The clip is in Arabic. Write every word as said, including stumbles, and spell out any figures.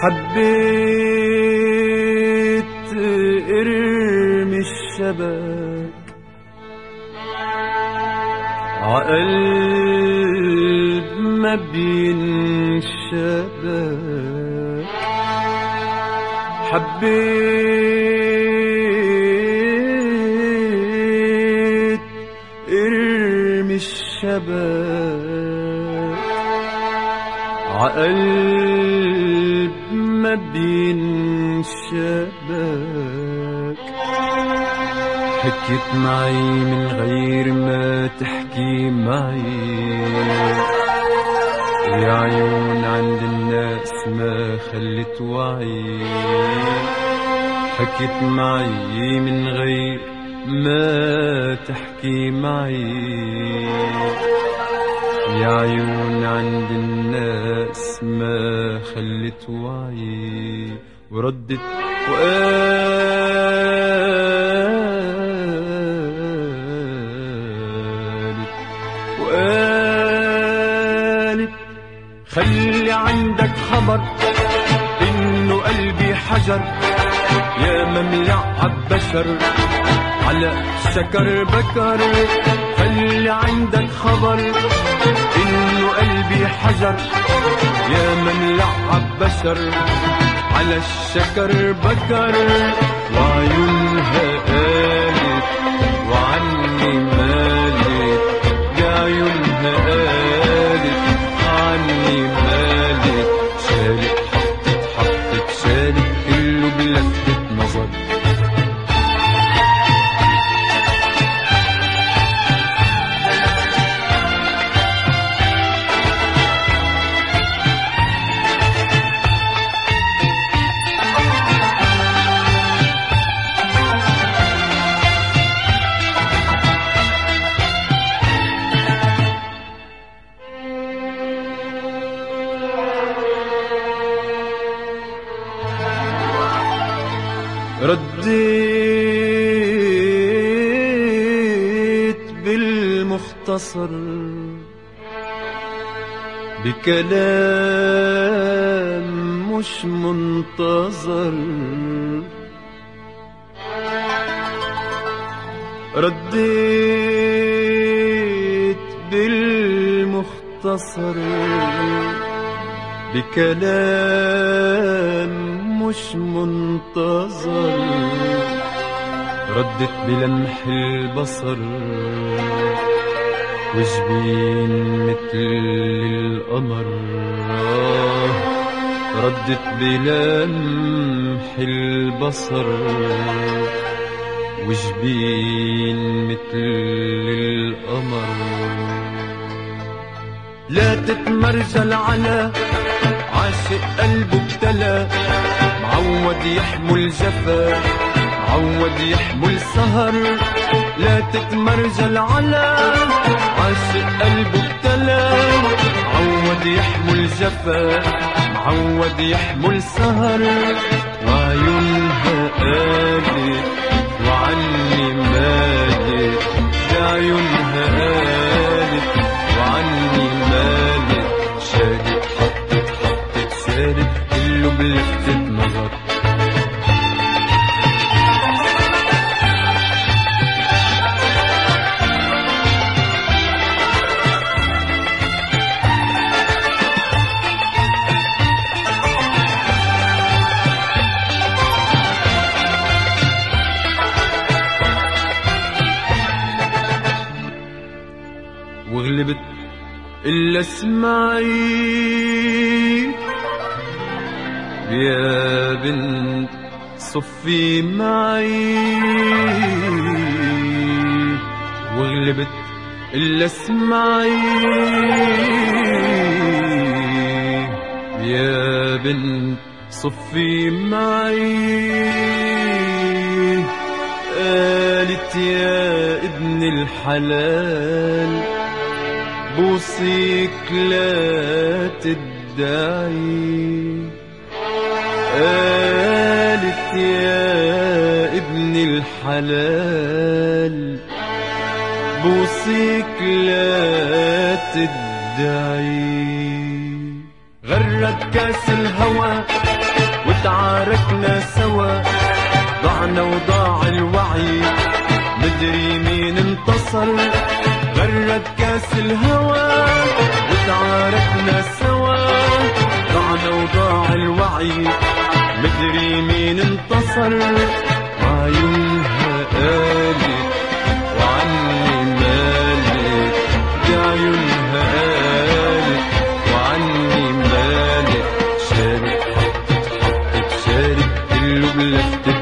حبيت ارمي الشبك عقلب ما بينشبك، حبيت ارمي الشبك عقلب ما بينشبك. حكيت معي من غير ما تحكي معي، يا عيون عند الناس ما خلت وعي. حكيت معي من غير ما تحكي معي، يا عيون عند الناس ما خلت وعي. وردت وقالت وقالت خلي عندك خبر إنه قلبي حجر، يا مملعب بشر على شكر بكر. خلي عندك خبر إنه قلبي حجر، يا مملعب بشر على الشكر بكر. وعيونها قالت وعني مالت، يا عيونها قالت عني مالت. شالت حطت حطت شالت كله بلفتة نظر. رديت بالمختصر بكلام مش منتظر، رديت بالمختصر بكلام مش منتظر. ردت بلمح البصر وجبين مثل القمر. ردت بلمح البصر وجبين مثل القمر. لا تتمرجل على عاشق قلبه ابتلى، معود يحمل جفا معود يحمل سهر. لا تتمرجل على عاشق قلبه ابتلى، معود يحمل جفا معود يحمل سهر. وعيونها قالت وعني مالت، يا عيونها قالت وعني مالت. شالت حطت حطت شالت كله بلفتة نظر. وغلبت إلا اسمعي يا بنت صفي معي. وغلبت إلا اسمعي يا بنت صفي معي. قالت يا ابن الحلال بوصيك لا تدعي. قالت يا ابن الحلال بوصيك لا تدعي. غرد كاس الهوى وتعاركنا سوا، ضعنا وضاع الوعي مدري مين انتصر، غرد كاس الهوى وتعاركنا سوا، ضعنا وضاع الوعي مدري مين انتصر. عيونها قالت وعني مالك، عيونها قالت وعني مالك، شارك حطت حطت شارك كله بلفتك